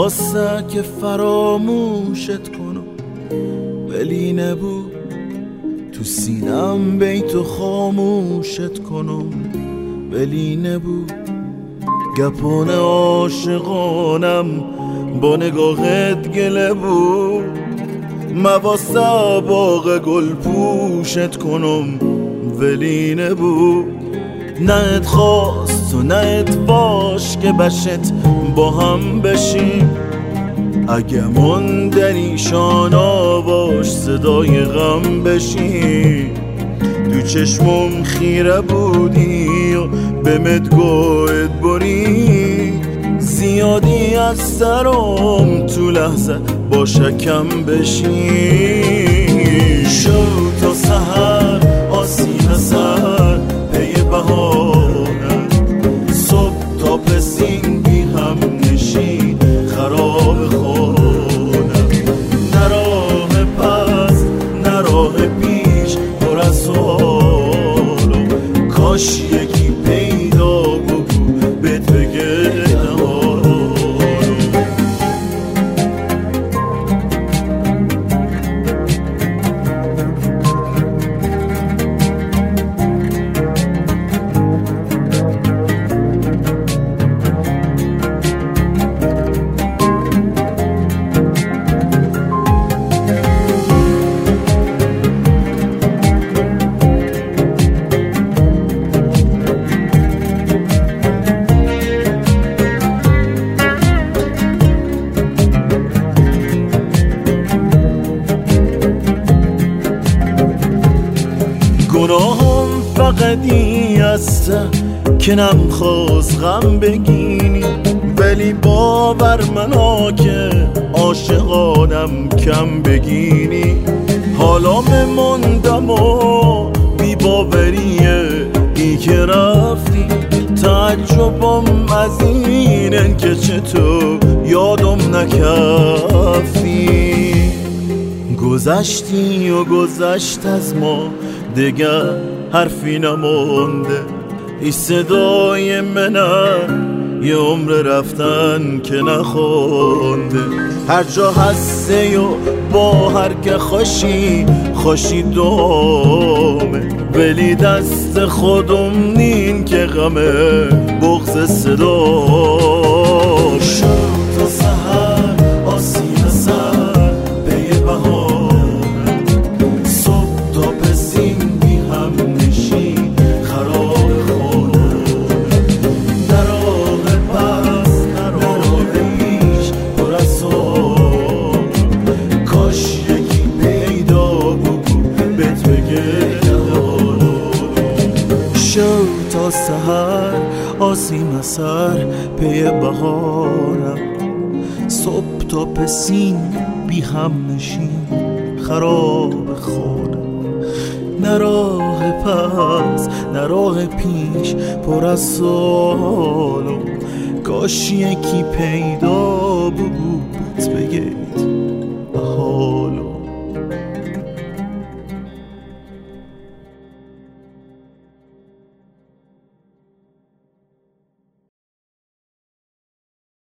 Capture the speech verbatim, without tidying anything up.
واسه که فراموشت کنم، ولی نبود تو سینم بیتو خاموشت کنم، ولی نبود گپان عاشقانم با نگاهت گله بود. مواسه باغ گل پوشت کنم، ولی نبود. نه ات خواست و نه ات باش که بشت با هم بشیم، اگه من در ایشان آواش صدای غم بشیم. تو چشمم خیره بودی و به مدگوت بری، زیادی از سرم تو لحظه با شکم بشی. شو تا سحر آسیب سر پی بهارم، صبح تا پسین بی هم نشین خراب خونم. نه راه پس نه راه پیش پر از سوالم، کاش یکی پیدا بگو بهت بگه گناهم فقط این است که نمخواست غم بگینی، ولی باور منا که عاشقانم کم بگینی. حالا مموندم و بی باوریه ای که رفتی، تعجبم از اینن که چطور یادم نکفتی. گذشتی و گذشت از ما دیگر حرفی نمونده، ای صدای منم یه عمر رفتن که نخونده. هر جا هسته و با هر که خوشی خوشی دومه، ولی دست خودم نین که غمه بغض صدا. شو تا سحر آسیب سر پی بهارم، صبح تا پسین بی هم نشین خراب خونم. نه راه پس نه راه پیش پر از سوال، کاش یکی پیدا بگو بهت بگه شو تا سحر آسیم سر پی بهارم، صبح تا پسین بی هم نشین خراب خونم. نه راه پس نه راه پیش پر از سوالم، کاش یکی پیدا بود بگید